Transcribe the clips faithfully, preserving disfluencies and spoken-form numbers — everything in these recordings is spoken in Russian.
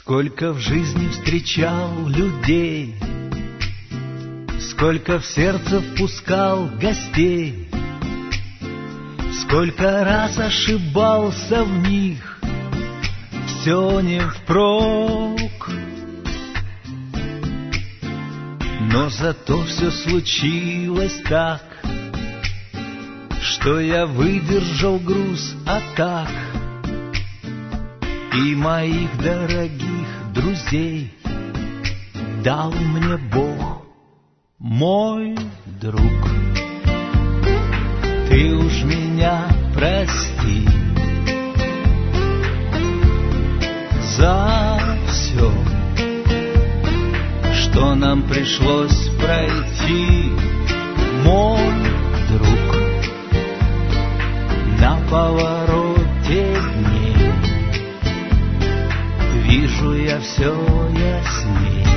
Сколько в жизни встречал людей, сколько в сердце впускал гостей, сколько раз ошибался в них, все не впрок. Но зато все случилось так, что я выдержал груз атак, и моих дорогих друзей дал мне Бог, мой друг. Ты уж меня прости за все, что нам пришлось пройти, мой друг. На повороте дней вижу я все ясней,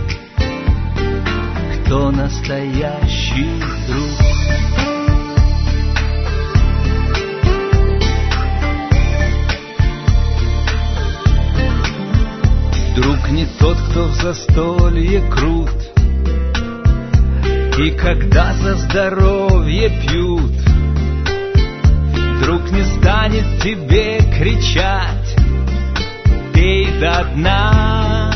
кто настоящий друг. Друг не тот, кто в застолье крут, и когда за здоровье пьют. Друг не станет тебе кричать: пей до дна.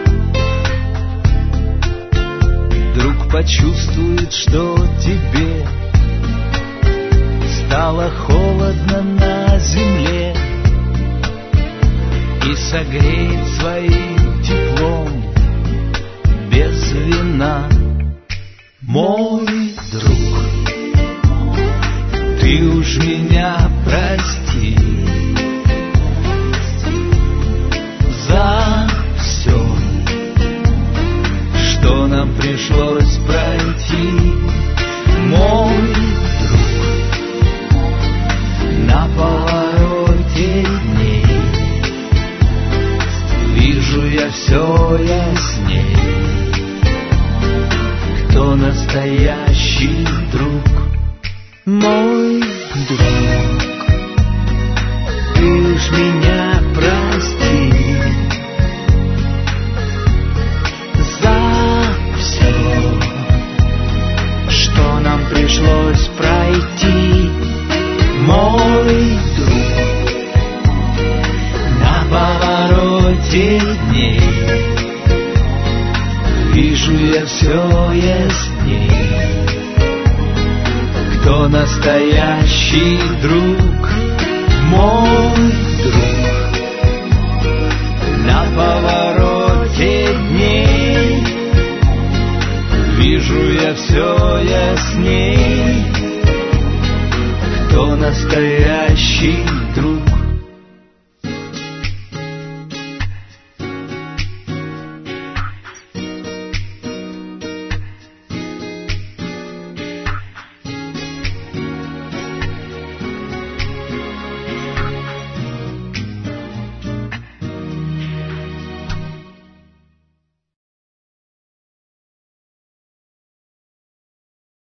Друг почувствует, что тебе стало холодно на земле, и согреет своим теплом без вина, мой друг. Ты уж меня прости за все, что нам пришлось пройти, мой друг. На повороте дней вижу я все ясней, кто настоящий друг, мой друг. Ты уж меня прости за все, что нам пришлось пройти, мой друг. На повороте дней вижу я все ясней, кто настоящий друг, мой друг. На повороте дней вижу я все ясней, кто настоящий друг.